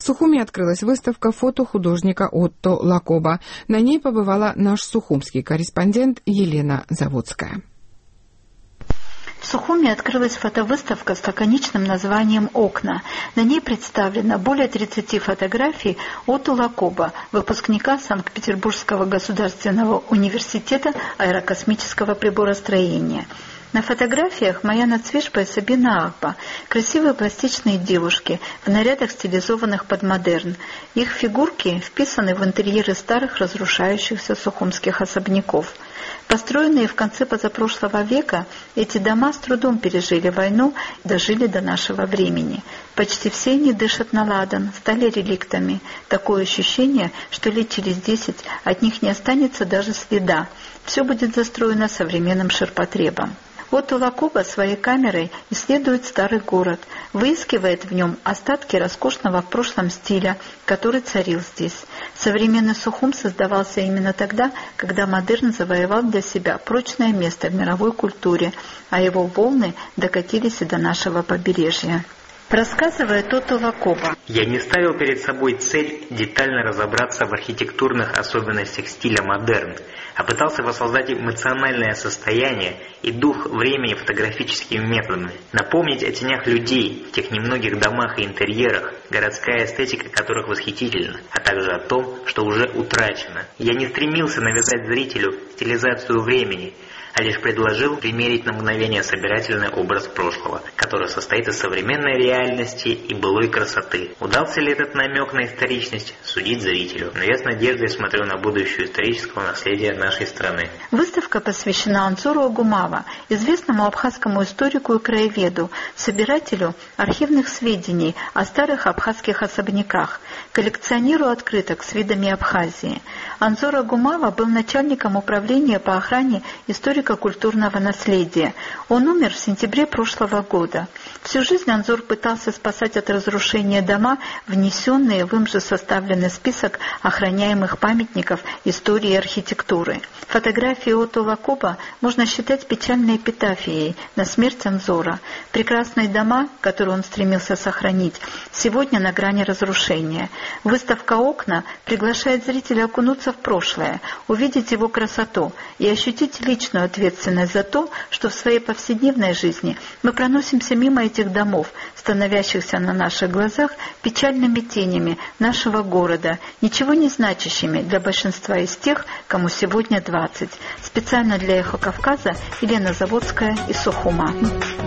Сухуми открылась выставка фото художника Отто Лакоба. На ней побывала наш сухумский корреспондент Елена Заводская. В Сухуми открылась фотовыставка с лаконичным названием «Окна». На ней представлено более 30 фотографий Отто Лакоба, выпускника Санкт-Петербургского государственного университета аэрокосмического приборостроения. На фотографиях Маяна Цвишпа и Сабина Ахба, красивые пластичные девушки в нарядах, стилизованных под модерн. Их фигурки вписаны в интерьеры старых разрушающихся сухумских особняков. Построенные в конце позапрошлого века, эти дома с трудом пережили войну и дожили до нашего времени. Почти все они дышат на ладан, стали реликтами. Такое ощущение, что лет через 10 от них не останется даже следа. Все будет застроено современным ширпотребом. Отто Лакоба своей камерой исследует старый город, выискивает в нем остатки роскошного в прошлом стиля, который царил здесь. Современный Сухум создавался именно тогда, когда модерн завоевал для себя прочное место в мировой культуре, а его волны докатились и до нашего побережья. Рассказывает Отто Лакоба. Я не ставил перед собой цель детально разобраться в архитектурных особенностях стиля модерн, а пытался воссоздать эмоциональное состояние и дух времени фотографическими методами. Напомнить о тенях людей в тех немногих домах и интерьерах, городская эстетика которых восхитительна, а также о том, что уже утрачено. Я не стремился навязать зрителю стилизацию времени, а лишь предложил примерить на мгновение собирательный образ прошлого, который состоит из современной реальности и былой красоты. Удался ли этот намек на историчность, судить зрителю, но я с надеждой смотрю на будущее исторического наследия нашей страны. Выставка посвящена Анзору Агумава, известному абхазскому историку и краеведу, собирателю архивных сведений о старых абхазских особняках, коллекционеру открыток с видами Абхазии. Анзор Агумава был начальником управления по охране историко-культурного наследия. Он умер в сентябре прошлого года. Всю жизнь Анзор пытался спасать от разрушения дома, внесенные в им же составленный список охраняемых памятников истории и архитектуры. Фотографии Отто Лакоба можно считать печальной эпитафией на смерть Анзора. Прекрасные дома, которые он стремился сохранить, сегодня на грани разрушения. Выставка «Окна» приглашает зрителя окунуться в прошлое, увидеть его красоту и ощутить личную ответственность за то, что в своей повседневной жизни мы проносимся мимо этих домов, становящихся на наших глазах печальными тенями нашего города, ничего не значащими для большинства из тех, кому сегодня 20. Специально для «Эхо Кавказа» Елена Заводская из Сухума.